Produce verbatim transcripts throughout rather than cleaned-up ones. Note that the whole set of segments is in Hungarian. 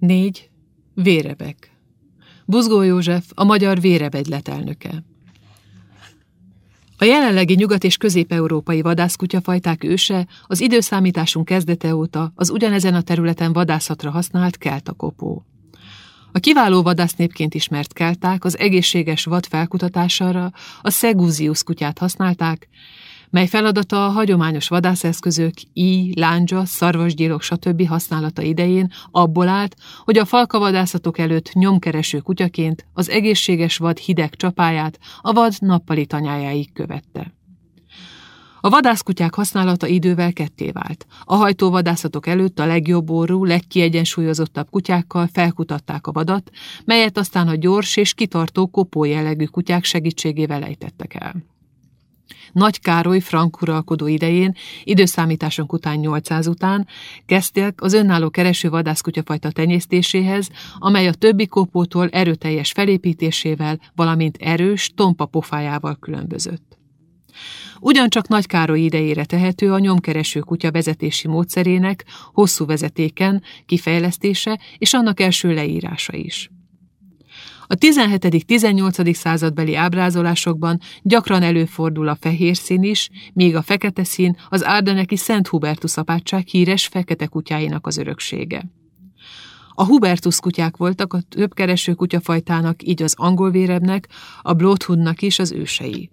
négy. Vérebek. Buzgó József, a magyar vérebegylet elnöke. A jelenlegi nyugat- és közép-európai vadászkutyafajták őse az időszámításunk kezdete óta az ugyanezen a területen vadászatra használt keltakopó. A kiváló vadásznépként ismert kelták az egészséges vad felkutatására a Segusius kutyát használták, mely feladata a hagyományos vadászeszközök, íj, láncsa, szarvasgyilok stb. Használata idején abból állt, hogy a falkavadászatok előtt nyomkereső kutyaként az egészséges vad hideg csapáját a vad nappali tanyájáig követte. A vadászkutyák használata idővel ketté vált. A hajtóvadászatok előtt a legjobb orrú, legkiegyensúlyozottabb kutyákkal felkutatták a vadat, melyet aztán a gyors és kitartó kopó jellegű kutyák segítségével ejtettek el. Nagy Károly frank uralkodó idején, időszámításunk után nyolcszáz után kezdtek az önálló kereső vadászkutyafajta tenyésztéséhez, amely a többi kopótól erőteljes felépítésével, valamint erős, tompa pofájával különbözött. Ugyancsak Nagy Károly idejére tehető a nyomkereső kutya vezetési módszerének hosszú vezetéken kifejlesztése és annak első leírása is. A tizenhetedik-tizennyolcadik századbeli ábrázolásokban gyakran előfordul a fehér szín is, míg a fekete szín az ardenneki Szent Hubertus apátság híres fekete kutyáinak az öröksége. A Hubertus kutyák voltak a többkereső kutyafajtának, így az angol vérebnek, a Bloodhoundnak is az ősei.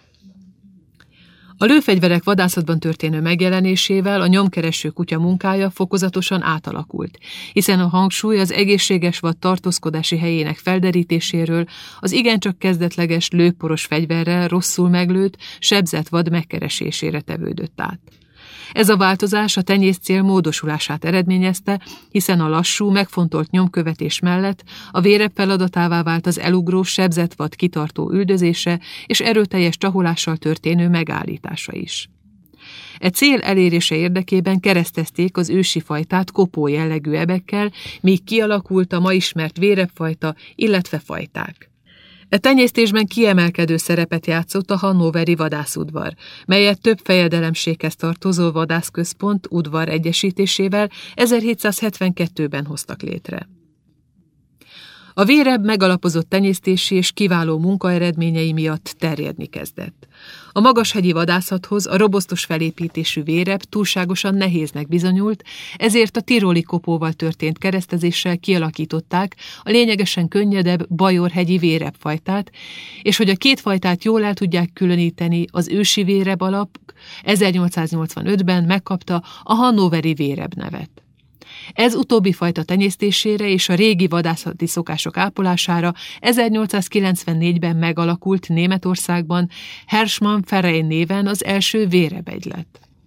A lőfegyverek vadászatban történő megjelenésével a nyomkereső kutya munkája fokozatosan átalakult, hiszen a hangsúly az egészséges vad tartózkodási helyének felderítéséről az igencsak kezdetleges lőporos fegyverrel rosszul meglőtt, sebzett vad megkeresésére tevődött át. Ez a változás a tenyészcél módosulását eredményezte, hiszen a lassú, megfontolt nyomkövetés mellett a vérebb feladatává vált az elugró, sebzett vad kitartó üldözése és erőteljes csaholással történő megállítása is. E cél elérése érdekében keresztezték az ősi fajtát kopó jellegű ebekkel, míg kialakult a ma ismert vérebbfajta, illetve fajták. E tenyésztésben kiemelkedő szerepet játszott a hannoveri vadászudvar, melyet több fejedelemséghez tartozó vadászközpont udvar egyesítésével ezerhétszázhetvenkettőben hoztak létre. A vérebb megalapozott tenyésztési és kiváló munkaeredményei miatt terjedni kezdett. A magashegyi vadászathoz a robosztos felépítésű vérebb túlságosan nehéznek bizonyult, ezért a tiroli kopóval történt keresztezéssel kialakították a lényegesen könnyedebb bajorhegyi vérebbfajtát, és hogy a két fajtát jól el tudják különíteni, az ősi vérebb alap ezernyolcszáznyolcvanötben megkapta a hannoveri vérebb nevet. Ez utóbbi fajta tenyésztésére és a régi vadászati szokások ápolására ezernyolcszázkilencvennégyben megalakult Németországban Hermann Verein néven az első vérebegylet.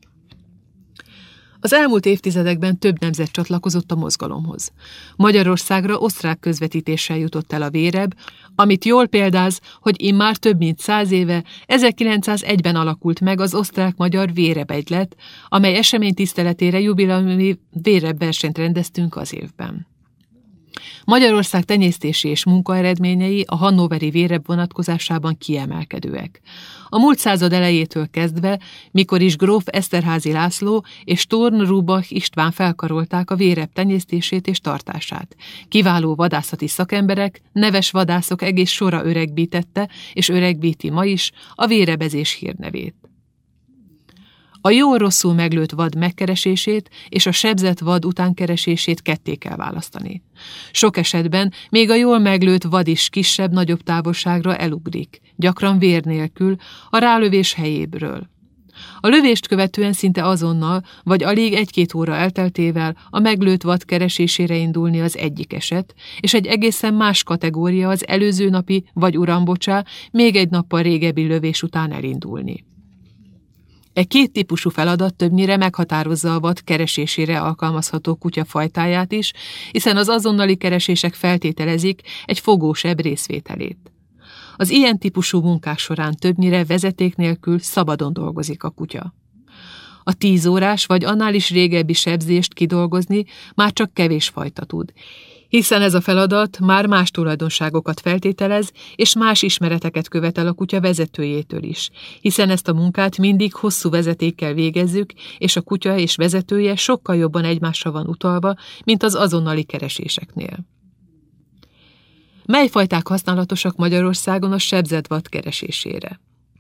Az elmúlt évtizedekben több nemzet csatlakozott a mozgalomhoz. Magyarországra osztrák közvetítéssel jutott el a vérebb, amit jól példáz, hogy immár több mint száz éve, ezerkilencszázegyben alakult meg az osztrák-magyar vérebegylet, amely esemény tiszteletére jubileumi vérebbversenyt rendeztünk az évben. Magyarország tenyésztési és munkaeredményei a hannoveri vérebb vonatkozásában kiemelkedőek. A múlt század elejétől kezdve, mikor is gróf Eszterházy László és Thurn Rubach István felkarolták a vérebb tenyésztését és tartását. Kiváló vadászati szakemberek, neves vadászok egész sora öregbítette és öregbíti ma is a vérebezés hírnevét. A jól-rosszul meglőtt vad megkeresését és a sebzett vad utánkeresését ketté kell választani. Sok esetben még a jól meglőtt vad is kisebb-nagyobb távolságra elugrik, gyakran vér nélkül, a rálövés helyébről. A lövést követően szinte azonnal, vagy alig egy-két óra elteltével a meglőtt vad keresésére indulni az egyik eset, és egy egészen más kategória az előző napi vagy urambocsá, még egy nappal régebbi lövés után elindulni. E két típusú feladat többnyire meghatározza a vad keresésére alkalmazható kutya fajtáját is, hiszen az azonnali keresések feltételezik egy fogósebb részvételét. Az ilyen típusú munkák során többnyire vezeték nélkül szabadon dolgozik a kutya. A tíz órás vagy annál is régebbi sebzést kidolgozni már csak kevés fajta tud, hiszen ez a feladat már más tulajdonságokat feltételez, és más ismereteket követel a kutya vezetőjétől is, hiszen ezt a munkát mindig hosszú vezetékkel végezzük, és a kutya és vezetője sokkal jobban egymásra van utalva, mint az azonnali kereséseknél. Mely fajták használatosak Magyarországon a sebzett vad keresésére?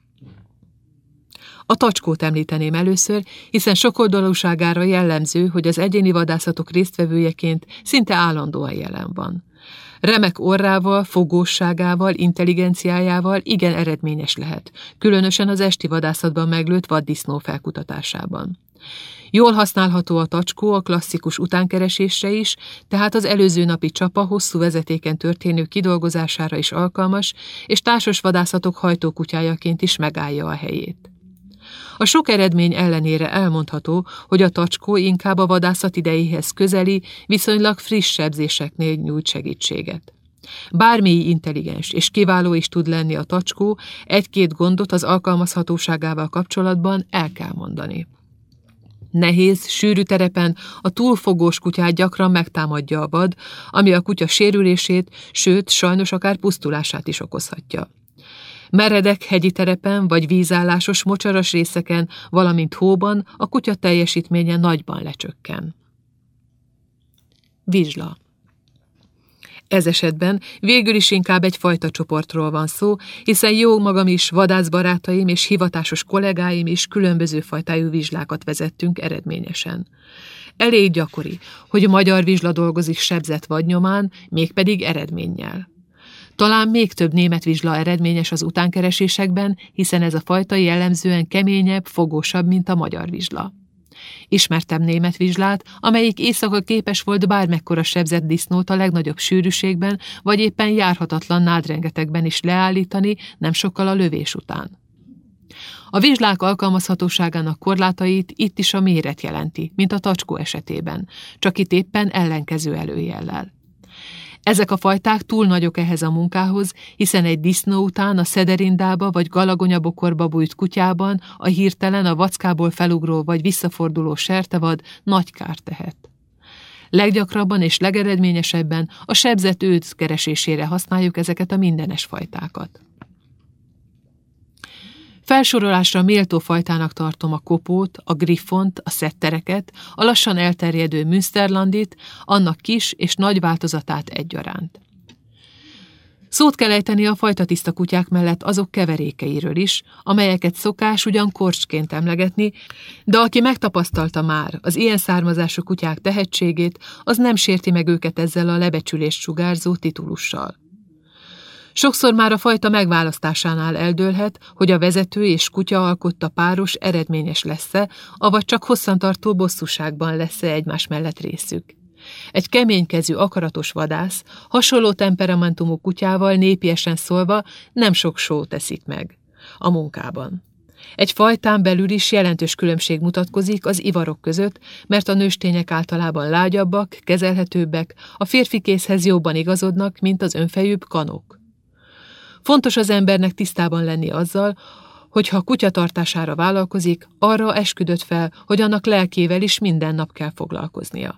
A tacskót említeném először, hiszen sokoldalúságára jellemző, hogy az egyéni vadászatok résztvevőjeként szinte állandóan jelen van. Remek orrával, fogósságával, intelligenciájával igen eredményes lehet, különösen az esti vadászatban meglőtt vaddisznó felkutatásában. Jól használható a tacskó a klasszikus utánkeresésre is, tehát az előző napi csapa hosszú vezetéken történő kidolgozására is alkalmas, és társas vadászatok hajtókutyájaként is megállja a helyét. A sok eredmény ellenére elmondható, hogy a tacskó inkább a vadászat idejéhez közeli, viszonylag friss sebzéseknél nyújt segítséget. Bármilyen intelligens és kiváló is tud lenni a tacskó, egy-két gondot az alkalmazhatóságával kapcsolatban el kell mondani. Nehéz, sűrű terepen a túlfogós kutyát gyakran megtámadja a vad, ami a kutya sérülését, sőt, sajnos akár pusztulását is okozhatja. Meredek hegyi terepen vagy vízállásos mocsaras részeken, valamint hóban a kutya teljesítménye nagyban lecsökken. Vizsla. Ez esetben végül is inkább egy fajta csoportról van szó, hiszen jó magam is, vadászbarátaim és hivatásos kollégáim is különböző fajtájú vizslákat vezettünk eredményesen. Elég gyakori, hogy a magyar vizsla dolgozik sebzett vadnyomán, mégpedig eredménnyel. Talán még több német vizsla eredményes az utánkeresésekben, hiszen ez a fajta jellemzően keményebb, fogósabb, mint a magyar vizsla. Ismertem német vizslát, amelyik éjszaka képes volt bármekkora sebzett disznót a legnagyobb sűrűségben, vagy éppen járhatatlan nádrengetegben is leállítani, nem sokkal a lövés után. A vizslák alkalmazhatóságának korlátait itt is a méret jelenti, mint a tacskó esetében, csak itt éppen ellenkező előjellel. Ezek a fajták túl nagyok ehhez a munkához, hiszen egy disznó után a szederindába vagy galagonyabokorba bújt kutyában a hirtelen a vackából felugró vagy visszaforduló sertevad nagy kárt tehet. Leggyakrabban és legeredményesebben a sebzett őz keresésére használjuk ezeket a mindenes fajtákat. Felsorolásra méltó fajtának tartom a kopót, a griffont, a szettereket, a lassan elterjedő münsterlandit, annak kis és nagy változatát egyaránt. Szót kell ejteni a fajtatiszta kutyák mellett azok keverékeiről is, amelyeket szokás ugyan korcsként emlegetni, de aki megtapasztalta már az ilyen származású kutyák tehetségét, az nem sérti meg őket ezzel a lebecsülést sugárzó titulussal. Sokszor már a fajta megválasztásánál eldőlhet, hogy a vezető és kutya alkotta páros eredményes lesz-e, avagy csak hosszantartó bosszúságban lesz-e egymás mellett részük. Egy keménykezű, akaratos vadász, hasonló temperamentumú kutyával népiesen szólva nem sok sót teszik meg a munkában. Egy fajtán belül is jelentős különbség mutatkozik az ivarok között, mert a nőstények általában lágyabbak, kezelhetőbbek, a férfi kézhez jobban igazodnak, mint az önfejűbb kanok. Fontos az embernek tisztában lenni azzal, hogy ha kutyatartására vállalkozik, arra esküdött fel, hogy annak lelkével is minden nap kell foglalkoznia.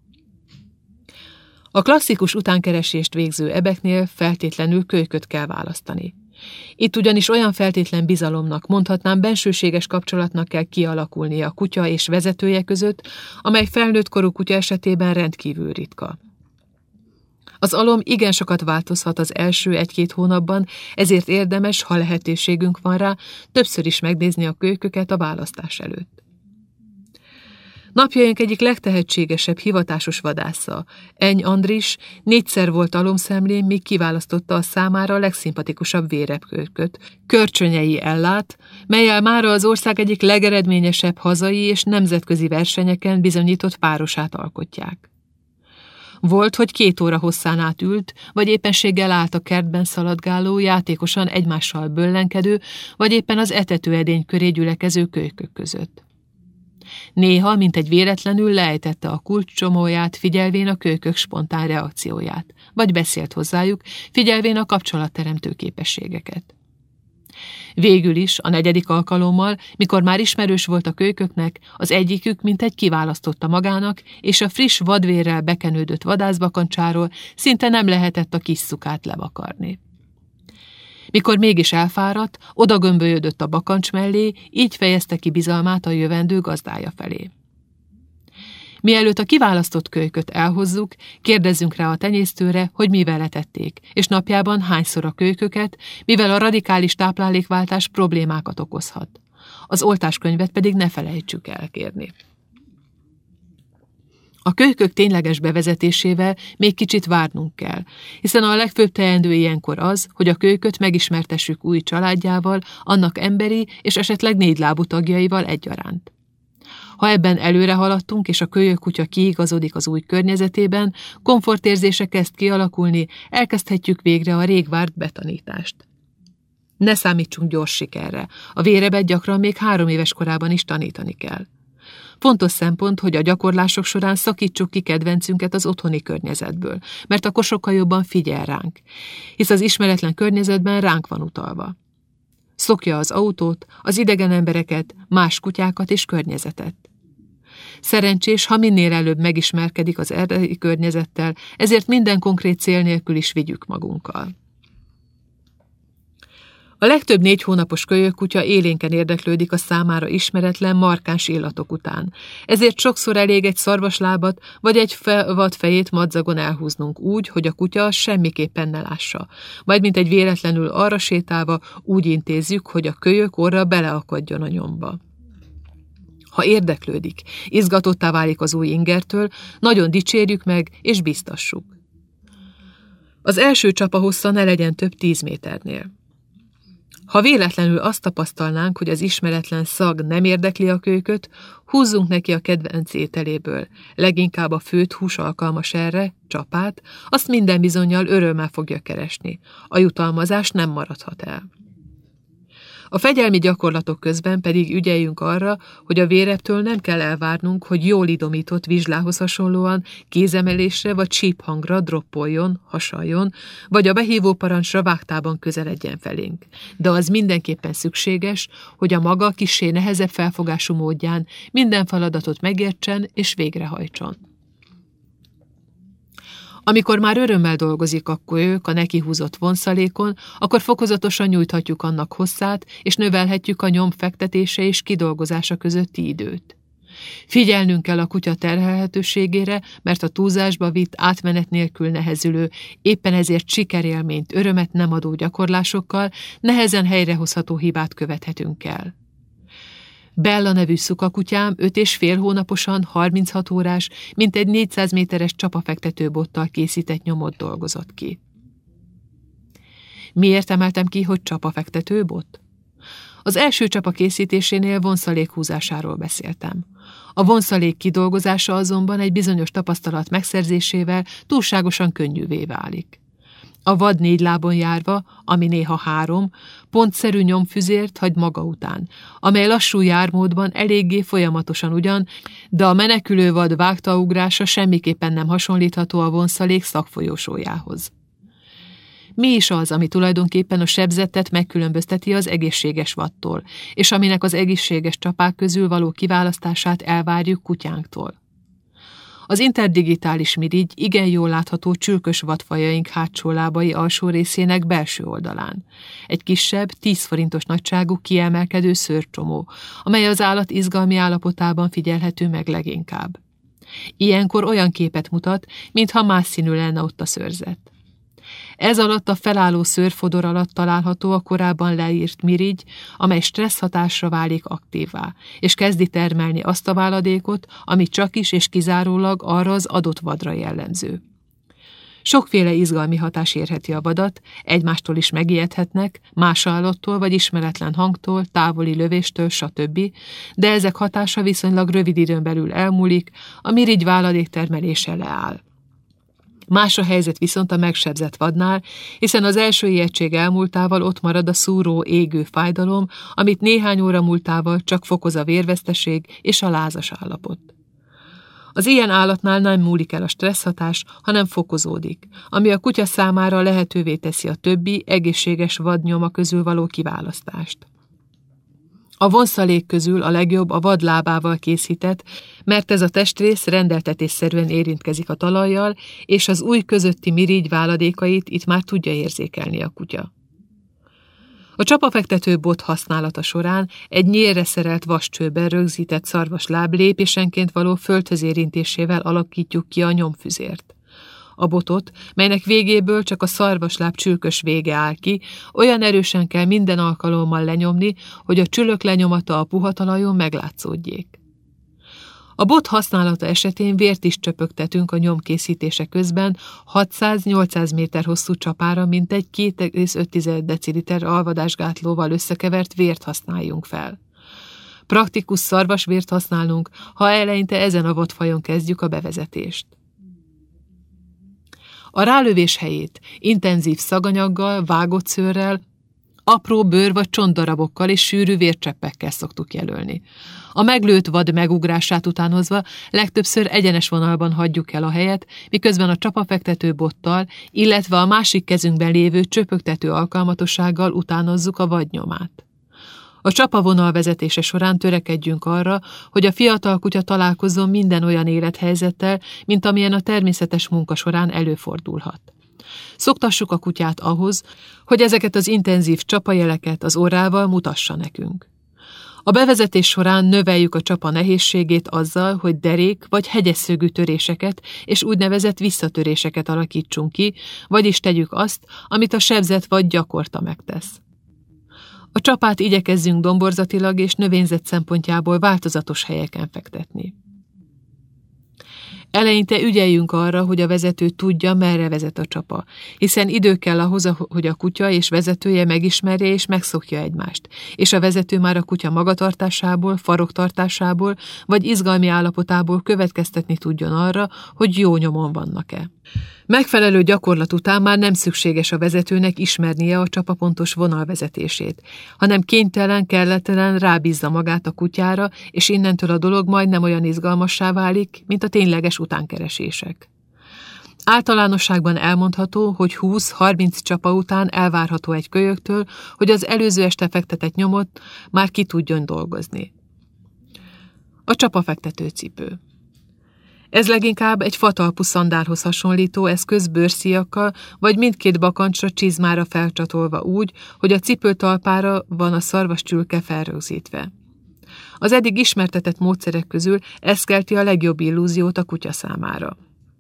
A klasszikus utánkeresést végző ebeknél feltétlenül kölyköt kell választani. Itt ugyanis olyan feltétlen bizalomnak, mondhatnám bensőséges kapcsolatnak kell kialakulnia a kutya és vezetője között, amely felnőtt korú kutya esetében rendkívül ritka. Az alom igen sokat változhat az első egy-két hónapban, ezért érdemes, ha lehetőségünk van rá, többször is megnézni a kölyköket a választás előtt. Napjaink egyik legtehetségesebb hivatásos vadásza, Eny Andris, négyszer volt alomszemlén, míg kiválasztotta a számára a legszimpatikusabb vérepkölyköt, Körcsönyei Ellát, mellyel mára az ország egyik legeredményesebb hazai és nemzetközi versenyeken bizonyított párosát alkotják. Volt, hogy két óra hosszán át ült, vagy éppenséggel állt a kertben szaladgáló, játékosan egymással böllenkedő, vagy éppen az etetőedény köré gyülekező kölykök között. Néha, mint egy véletlenül leejtette a kulcscsomóját, figyelvén a kölykök spontán reakcióját, vagy beszélt hozzájuk, figyelvén a kapcsolatteremtő képességeket. Végül is, a negyedik alkalommal, mikor már ismerős volt a kölyköknek, az egyikük mintegy kiválasztotta magának, és a friss vadvérrel bekenődött vadászbakancsáról szinte nem lehetett a kis szukát levakarni. Mikor mégis elfáradt, odagömbölyödött a bakancs mellé, így fejezte ki bizalmát a jövendő gazdája felé. Mielőtt a kiválasztott kölyköt elhozzuk, kérdezzünk rá a tenyésztőre, hogy mivel etették, és napjában hányszor a kölyköket, mivel a radikális táplálékváltás problémákat okozhat. Az oltáskönyvet pedig ne felejtsük el kérni. A kölykök tényleges bevezetésével még kicsit várnunk kell, hiszen a legfőbb teendő ilyenkor az, hogy a kölyköt megismertessük új családjával, annak emberi és esetleg négylábú tagjaival egyaránt. Ha ebben előre haladtunk, és a kölyökkutya kiigazodik az új környezetében, komfortérzése kezd kialakulni, elkezdhetjük végre a rég várt betanítást. Ne számítsunk gyors sikerre, a vérebet gyakran még három éves korában is tanítani kell. Fontos szempont, hogy a gyakorlások során szakítsuk ki kedvencünket az otthoni környezetből, mert akkor sokkal jobban figyel ránk, hisz az ismeretlen környezetben ránk van utalva. Szokja az autót, az idegen embereket, más kutyákat és környezetet. Szerencsés, ha minél előbb megismerkedik az erdei környezettel, ezért minden konkrét cél nélkül is vigyük magunkkal. A legtöbb négy hónapos kölyökkutya élénken érdeklődik a számára ismeretlen, markáns illatok után. Ezért sokszor elég egy szarvaslábat vagy egy vad fejét madzagon elhúznunk úgy, hogy a kutya semmiképpen ne lássa. Majd mint egy véletlenül arra sétálva úgy intézzük, hogy a kölyök orra beleakadjon a nyomba. Ha érdeklődik, izgatottá válik az új ingertől, nagyon dicsérjük meg és biztassuk. Az első csapa hossza ne legyen több tíz méternél. Ha véletlenül azt tapasztalnánk, hogy az ismeretlen szag nem érdekli a kölyköt, húzzunk neki a kedvenc ételéből, leginkább a főtt hús alkalmas erre, csapát, azt minden bizonnyal örömmel fogja keresni. A jutalmazás nem maradhat el. A fegyelmi gyakorlatok közben pedig ügyeljünk arra, hogy a véreptől nem kell elvárnunk, hogy jól idomított vizslához hasonlóan kézemelésre vagy csíphangra droppoljon, hasaljon, vagy a behívó parancsra vágtában közeledjen felénk. De az mindenképpen szükséges, hogy a maga kissé nehezebb felfogású módján minden feladatot megértsen és végrehajtson. Amikor már örömmel dolgozik a kölyök a neki húzott vonszalékon, akkor fokozatosan nyújthatjuk annak hosszát, és növelhetjük a nyom fektetése és kidolgozása közötti időt. Figyelnünk kell a kutya terhelhetőségére, mert a túlzásba vitt, átmenet nélkül nehezülő, éppen ezért sikerélményt, örömet nem adó gyakorlásokkal nehezen helyrehozható hibát követhetünk el. Bella nevű szukakutyám öt és fél hónaposan, harminchat órás, mintegy négyszáz méteres csapafektetőbottal készített nyomot dolgozott ki. Miért emeltem ki, hogy csapafektetőbot? Az első csapa készítésénél vonszalék húzásáról beszéltem. A vonszalék kidolgozása azonban egy bizonyos tapasztalat megszerzésével túlságosan könnyűvé válik. A vad négy lábon járva, ami néha három, pontszerű nyomfüzért hagy maga után, amely lassú jármódban eléggé folyamatosan ugyan, de a menekülő vad vágtaugrása semmiképpen nem hasonlítható a vonszalék szakfolyósójához. Mi is az, ami tulajdonképpen a sebzettet megkülönbözteti az egészséges vadtól, és aminek az egészséges csapák közül való kiválasztását elvárjuk kutyánktól? Az interdigitális mirigy igen jól látható csülkös vadfajaink hátsó lábai alsó részének belső oldalán. Egy kisebb, tíz forintos nagyságú kiemelkedő szőrcsomó, amely az állat izgalmi állapotában figyelhető meg leginkább. Ilyenkor olyan képet mutat, mintha más színű lenne ott a szőrzet. Ez alatt a felálló szőrfodor alatt található a korábban leírt mirigy, amely stressz hatásra válik aktívvá, és kezdi termelni azt a váladékot, ami csakis és kizárólag arra az adott vadra jellemző. Sokféle izgalmi hatás érheti a vadat, egymástól is megijedhetnek, más állattól vagy ismeretlen hangtól, távoli lövéstől, stb., de ezek hatása viszonylag rövid időn belül elmúlik, a mirigy váladék termelése leáll. Más a helyzet viszont a megsebzett vadnál, hiszen az első ijegység elmúltával ott marad a szúró, égő fájdalom, amit néhány óra múltával csak fokoz a vérveszteség és a lázas állapot. Az ilyen állatnál nem múlik el a stresszhatás, hanem fokozódik, ami a kutya számára lehetővé teszi a többi egészséges vadnyoma közül való kiválasztást. A vonszalék közül a legjobb a vad lábával készített, mert ez a testrész rendeltetésszerűen érintkezik a talajjal, és az ujj közötti mirigy váladékait itt már tudja érzékelni a kutya. A csapafektető bot használata során egy nyélre szerelt vascsőben rögzített szarvasláb lépésenként való földhöz érintésével alakítjuk ki a nyomfüzért. A botot, melynek végéből csak a szarvasláb csülkös vége áll ki, olyan erősen kell minden alkalommal lenyomni, hogy a csülök lenyomata a puha talajon meglátszódjék. A bot használata esetén vért is csöpögtetünk a nyom készítése közben hatszáz-nyolcszáz méter hosszú csapára mintegy két egész öt deciliter alvadásgátlóval összekevert vért használjunk fel. Praktikus szarvasvért használunk, ha eleinte ezen a vadfajon kezdjük a bevezetést. A rálövés helyét intenzív szaganyaggal, vágott szőrrel, apró bőr vagy csontdarabokkal és sűrű vércseppekkel szoktuk jelölni. A meglőtt vad megugrását utánozva legtöbbször egyenes vonalban hagyjuk el a helyet, miközben a csapafektető bottal, illetve a másik kezünkben lévő csöpögtető alkalmatossággal utánozzuk a vadnyomát. A csapavonal vezetése során törekedjünk arra, hogy a fiatal kutya találkozzon minden olyan élethelyzettel, mint amilyen a természetes munka során előfordulhat. Szoktassuk a kutyát ahhoz, hogy ezeket az intenzív csapajeleket az orrával mutassa nekünk. A bevezetés során növeljük a csapa nehézségét azzal, hogy derék vagy hegyesszögű töréseket és úgynevezett visszatöréseket alakítsunk ki, vagyis tegyük azt, amit a sebzett vagy gyakorta megtesz. A csapát igyekezzünk domborzatilag és növényzet szempontjából változatos helyeken fektetni. Eleinte ügyeljünk arra, hogy a vezető tudja, merre vezet a csapa, hiszen idő kell ahhoz, hogy a kutya és vezetője megismerje és megszokja egymást, és a vezető már a kutya magatartásából, faroktartásából vagy izgalmi állapotából következtetni tudjon arra, hogy jó nyomon vannak-e. Megfelelő gyakorlat után már nem szükséges a vezetőnek ismernie a csapa pontos vonalvezetését, hanem kénytelen, kelletlen rábízza magát a kutyára, és innentől a dolog majdnem olyan izgalmassá válik, mint a tényleges utánkeresések. Általánosságban elmondható, hogy húsz-harminc csapa után elvárható egy kölyöktől, hogy az előző este fektetett nyomot már ki tudjon dolgozni. A csapafektető cipő. Ez leginkább egy fatalpú szandálhoz hasonlító eszköz bőrszíjakkal, vagy mindkét bakancsra csizmára felcsatolva úgy, hogy a cipő talpára van a szarvascsülke felrögzítve. Az eddig ismertetett módszerek közül ez kelti a legjobb illúziót a kutya számára.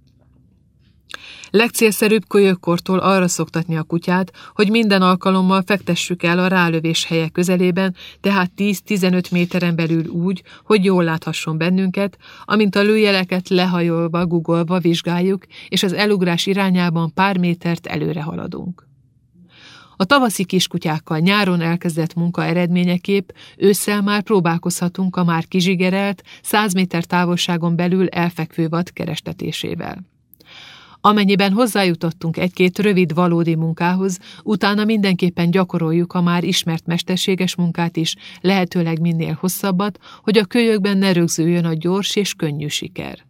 Legcélszerűbb kölyökkortól arra szoktatni a kutyát, hogy minden alkalommal fektessük el a rálövés helye közelében, tehát tíz-tizenöt méteren belül úgy, hogy jól láthasson bennünket, amint a lőjeleket lehajolva, guggolva vizsgáljuk, és az elugrás irányában pár métert előre haladunk. A tavaszi kiskutyákkal nyáron elkezdett munka eredményeképp ősszel már próbálkozhatunk a már kizsigerelt, száz méter távolságon belül elfekvő vad kerestetésével. Amennyiben hozzájutottunk egy-két rövid valódi munkához, utána mindenképpen gyakoroljuk a már ismert mesterséges munkát is, lehetőleg minél hosszabbat, hogy a kölyökben ne rögzüljön a gyors és könnyű siker.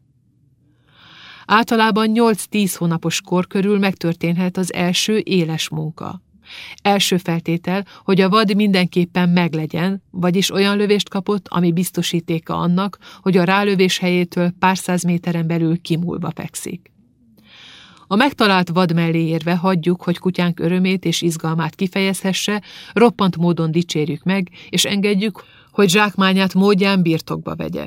Általában nyolc-tíz hónapos kor körül megtörténhet az első éles munka. Első feltétel, hogy a vad mindenképpen meglegyen, vagyis olyan lövést kapott, ami biztosítéka annak, hogy a rálövés helyétől pár száz méteren belül kimúlva fekszik. A megtalált vad mellé érve hagyjuk, hogy kutyánk örömét és izgalmát kifejezhesse, roppant módon dicsérjük meg, és engedjük, hogy zsákmányát módján birtokba vegye.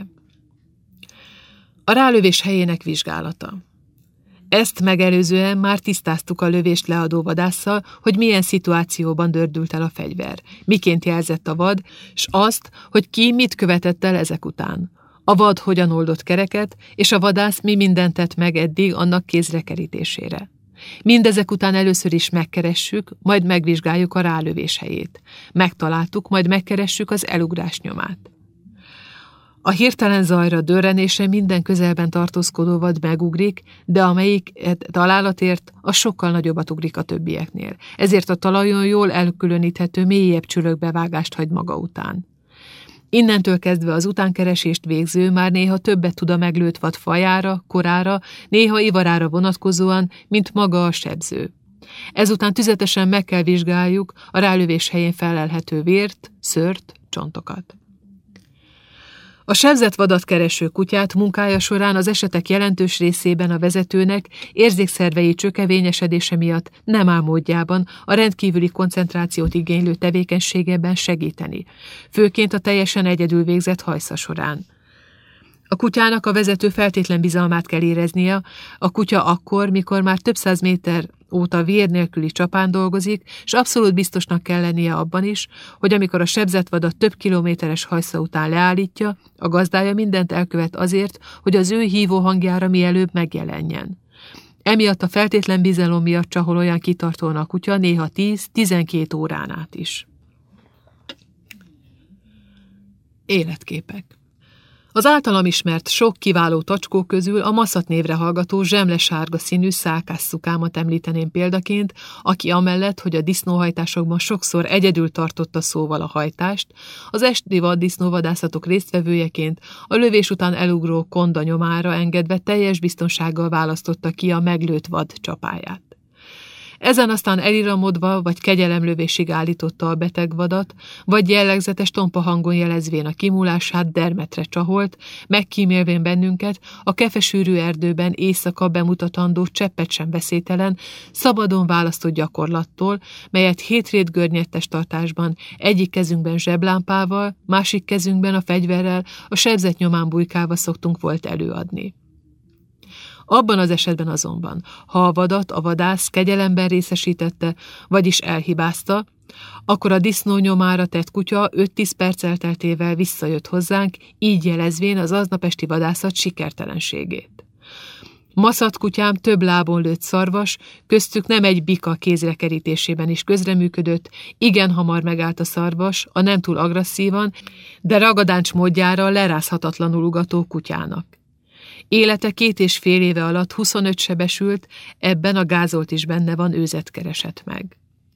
A rálövés helyének vizsgálata. Ezt megelőzően már tisztáztuk a lövést leadó vadásszal, hogy milyen szituációban dördült el a fegyver, miként jelzett a vad, s azt, hogy ki mit követett el ezek után. A vad hogyan oldott kereket, és a vadász mi mindent tett meg eddig annak kézre kerítésére. Mindezek után először is megkeressük, majd megvizsgáljuk a rálövés helyét. Megtaláltuk, majd megkeressük az elugrás nyomát. A hirtelen zajra, dörrenése minden közelben tartózkodó vad megugrik, de amelyik találatért, az sokkal nagyobbat ugrik a többieknél. Ezért a talajon jól elkülöníthető mélyebb csülökbevágást hagy maga után. Innentől kezdve az utánkeresést végző már néha többet tud a meglőtt vad fajára, korára, néha ivarára vonatkozóan, mint maga a sebző. Ezután tüzetesen meg kell vizsgáljuk a rálövés helyén felelhető vért, szőrt, csontokat. A sebzett vadat kereső kutyát munkája során az esetek jelentős részében a vezetőnek érzékszervei csökevényesedése miatt nem áll módjában a rendkívüli koncentrációt igénylő tevékenységében segíteni, főként a teljesen egyedül végzett hajsza során. A kutyának a vezető feltétlen bizalmát kell éreznie, a kutya akkor, mikor már több száz méter óta vér nélküli csapán dolgozik, és abszolút biztosnak kell lennie abban is, hogy amikor a sebzett vadat több kilométeres hajsza után leállítja, a gazdája mindent elkövet azért, hogy az ő hívó hangjára mielőbb megjelenjen. Emiatt a feltétlen bizalom miatt csahol olyan kitartóan a kutya néha tíz-tizenkét órán át is. Életképek. Az általam ismert sok kiváló tacskó közül a Maszat névre hallgató zsemle-sárga színű szálkásszukámat említeném példaként, aki amellett, hogy a disznóhajtásokban sokszor egyedül tartotta szóval a hajtást, az esti vaddisznóvadászatok résztvevőjeként a lövés után elugró konda nyomára engedve teljes biztonsággal választotta ki a meglőtt vad csapáját. Ezen aztán eliramodva vagy kegyelemlövésig állította a beteg vadat, vagy jellegzetes tompa hangon jelezvén a kimúlását dermetre csaholt, megkímélvén bennünket a kefesűrű erdőben éjszaka bemutatandó cseppet sem veszélytelen, szabadon választott gyakorlattól, melyet hétrét görnyettes tartásban egyik kezünkben zseblámpával, másik kezünkben a fegyverrel, a sebzett nyomán bujkálva szoktunk volt előadni. Abban az esetben azonban, ha a vadat a vadász kegyelemben részesítette, vagyis elhibázta, akkor a disznó nyomára tett kutya öt-tíz perc elteltével visszajött hozzánk, így jelezvén az aznap esti vadászat sikertelenségét. Maszat kutyám több lábon lőtt szarvas, köztük nem egy bika kézre kerítésében is közreműködött, igen hamar megállt a szarvas, a nem túl agresszívan, de ragadáncs módjára lerázhatatlanul ugató kutyának. Élete két és fél éve alatt huszonöt sebesült, ebben a gázolt is benne van, őzet keresett meg.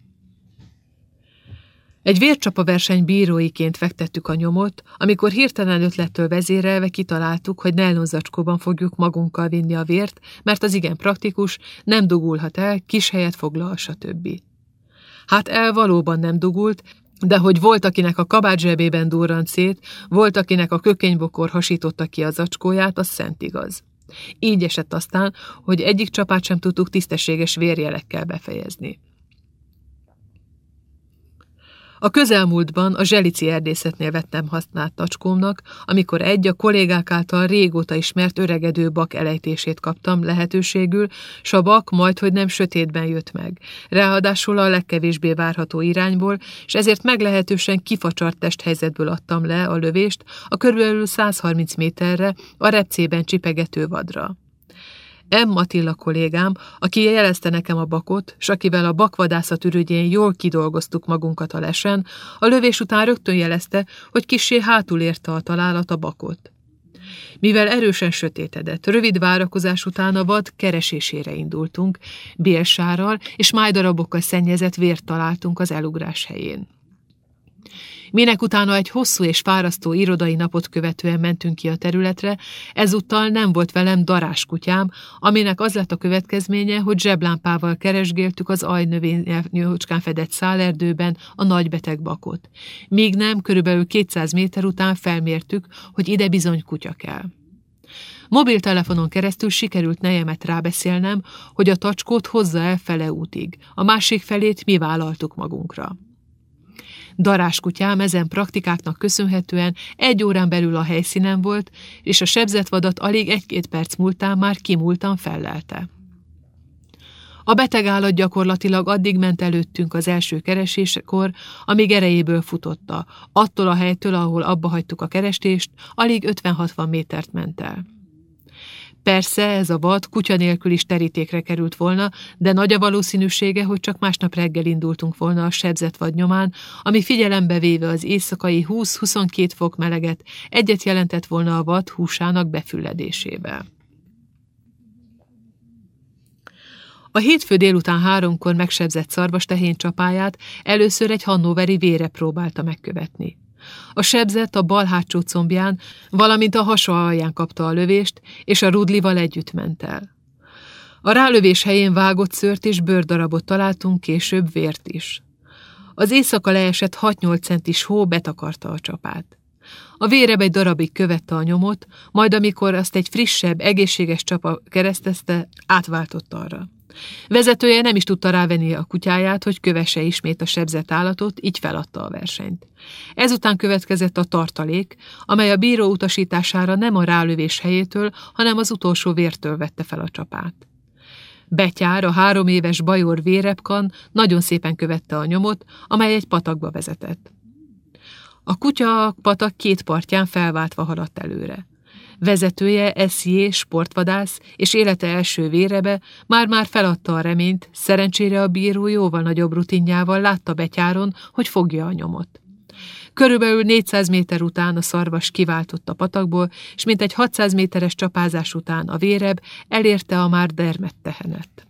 Egy vércsapa verseny bíróiként fektettük a nyomot, amikor hirtelen ötlettől vezérelve kitaláltuk, hogy nejlonzacskóban fogjuk magunkkal vinni a vért, mert az igen praktikus, nem dugulhat el, kis helyet foglal, stb. Hát el valóban nem dugult, de hogy volt, akinek a kabát zsebében durrant szét, volt, akinek a kökénybokor hasította ki a zacskóját, az szent igaz. Így esett aztán, hogy egyik csapát sem tudtuk tisztességes vérjelekkel befejezni. A közelmúltban a zselici erdészetnél vettem használt tacskómnak, amikor egy a kollégák által régóta ismert öregedő bak elejtését kaptam lehetőségül, s a bak majdhogy nem sötétben jött meg, ráadásul a legkevésbé várható irányból, és ezért meglehetősen kifacsart testhelyzetből adtam le a lövést a körülbelül százharminc méterre a repcében csipegető vadra. M. Attila kollégám, aki jelezte nekem a bakot, s akivel a bakvadászat ürügyén jól kidolgoztuk magunkat a lesen, a lövés után rögtön jelezte, hogy kissé hátul érte a találat a bakot. Mivel erősen sötétedett, rövid várakozás után a vad keresésére indultunk, bélsárral és májdarabokkal szennyezett vért találtunk az elugrás helyén. Minek utána egy hosszú és fárasztó irodai napot követően mentünk ki a területre, ezúttal nem volt velem daráskutyám, aminek az lett a következménye, hogy zseblámpával keresgéltük az ajnövényel jócskán fedett szálerdőben a nagybeteg bakot. Míg nem, körülbelül kétszáz méter után felmértük, hogy ide bizony kutya kell. Mobiltelefonon keresztül sikerült nejemet rábeszélnem, hogy a tacskót hozza el fele útig, a másik felét mi vállaltuk magunkra. Daráskutyám ezen praktikáknak köszönhetően egy órán belül a helyszínen volt, és a sebzett vadat alig egy-két perc múltán már kimúltan fellelte. A beteg állat gyakorlatilag addig ment előttünk az első kereséskor, amíg erejéből futotta. Attól a helytől, ahol abba hagytuk a kerestést, alig ötven-hatvan métert ment el. Persze ez a vad kutya nélkül is terítékre került volna, de nagy a valószínűsége, hogy csak másnap reggel indultunk volna a sebzett vad nyomán, ami figyelembe véve az éjszakai húsz-huszonkettő fok meleget egyet jelentett volna a vad húsának befülledésével. A hétfő délután háromkor megsebzett szarvas tehén csapáját először egy hannoveri vére próbálta megkövetni. A sebzett a bal hátsó combján, valamint a hasa alján kapta a lövést, és a rudlival együtt ment el. A rálövés helyén vágott szőrt és bőrdarabot találtunk, később vért is. Az éjszaka leesett hat-nyolc centis hó betakarta a csapát. A véreb egy darabig követte a nyomot, majd amikor azt egy frissebb, egészséges csapa keresztezte, átváltott arra. Vezetője nem is tudta rávenni a kutyáját, hogy kövesse ismét a sebzett állatot, így feladta a versenyt. Ezután következett a tartalék, amely a bíró utasítására nem a rálövés helyétől, hanem az utolsó vértől vette fel a csapát. Betyár, a három éves bajor vérebkan nagyon szépen követte a nyomot, amely egy patakba vezetett. A kutya a patak két partján felváltva haladt előre. Vezetője, es jé sportvadász és élete első vérebe már-már feladta a reményt, szerencsére a bíró jóval nagyobb rutinjával látta Betyáron, hogy fogja a nyomot. Körülbelül négyszáz méter után a szarvas kiváltott a patakból, és mintegy hatszáz méteres csapázás után a véreb elérte a már dermedt tehenet.